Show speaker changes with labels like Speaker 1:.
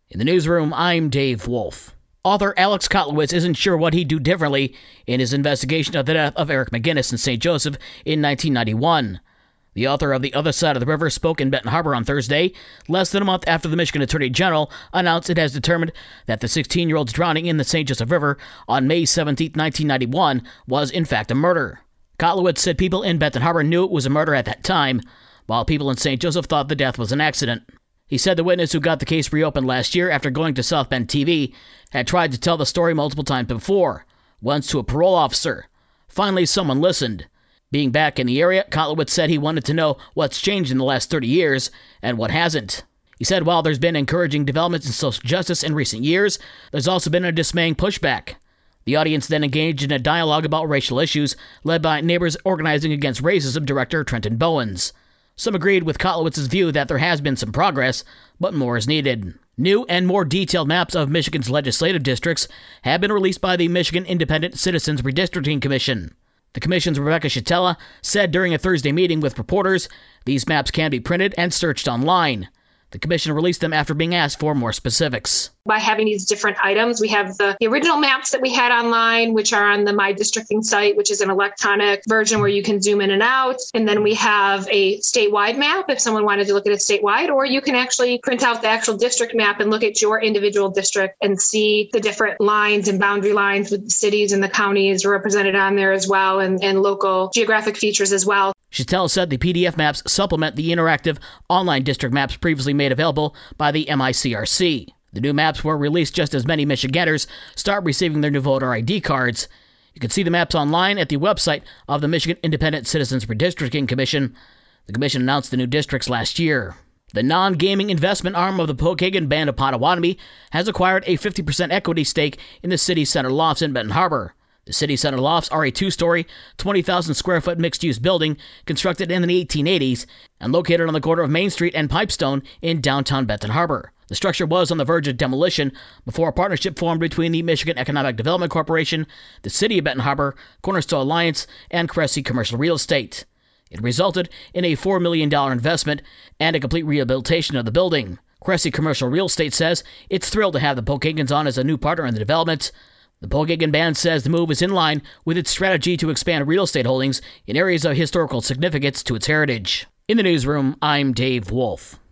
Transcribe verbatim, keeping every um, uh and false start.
Speaker 1: In the newsroom, I'm Dave Wolf. Author Alex Kotlowitz isn't sure what he'd do differently in his investigation of the death of Eric McGinnis in Saint Joseph in nineteen ninety-one. The author of The Other Side of the River spoke in Benton Harbor on Thursday, less than a month after the Michigan Attorney General announced it has determined that the sixteen-year-old's drowning in the Saint Joseph River on May seventeenth, nineteen ninety-one was in fact a murder. Kotlowitz said people in Benton Harbor knew it was a murder at that time, while people in Saint Joseph thought the death was an accident. He said the witness who got the case reopened last year after going to South Bend T V had tried to tell the story multiple times before, once to a parole officer. Finally, someone listened. Being back in the area, Kotlowitz said he wanted to know what's changed in the last thirty years and what hasn't. He said while there's been encouraging developments in social justice in recent years, there's also been a dismaying pushback. The audience then engaged in a dialogue about racial issues led by Neighbors Organizing Against Racism director Trenton Bowens. Some agreed with Kotlowitz's view that there has been some progress, but more is needed. New and more detailed maps of Michigan's legislative districts have been released by the Michigan Independent Citizens Redistricting Commission. The commission's Rebecca Chatella said during a Thursday meeting with reporters, these maps can be printed and searched online. The commission released them after being asked for more specifics.
Speaker 2: By having these different items, we have the, the original maps that we had online, which are on the My Districting site, which is an electronic version where you can zoom in and out. And then we have a statewide map if someone wanted to look at it statewide, or you can actually print out the actual district map and look at your individual district and see the different lines and boundary lines with the cities and the counties represented on there as well, and, and local geographic features as well.
Speaker 1: Chattel said the P D F maps supplement the interactive online district maps previously made available by the M I C R C. The new maps were released just as many Michiganders start receiving their new voter I D cards. You can see the maps online at the website of the Michigan Independent Citizens Redistricting Commission. The commission announced the new districts last year. The non-gaming investment arm of the Pokagon Band of Potawatomi has acquired a fifty percent equity stake in the City Center Lofts in Benton Harbor. The City Center Lofts are a two-story, twenty thousand square foot mixed-use building constructed in the eighteen eighties and located on the corner of Main Street and Pipestone in downtown Benton Harbor. The structure was on the verge of demolition before a partnership formed between the Michigan Economic Development Corporation, the City of Benton Harbor, Cornerstone Alliance, and Cressy Commercial Real Estate. It resulted in a four million dollars investment and a complete rehabilitation of the building. Cressy Commercial Real Estate says it's thrilled to have the Pokagons on as a new partner in the development. The Pokagon Band says the move is in line with its strategy to expand real estate holdings in areas of historical significance to its heritage. In the newsroom, I'm Dave Wolf.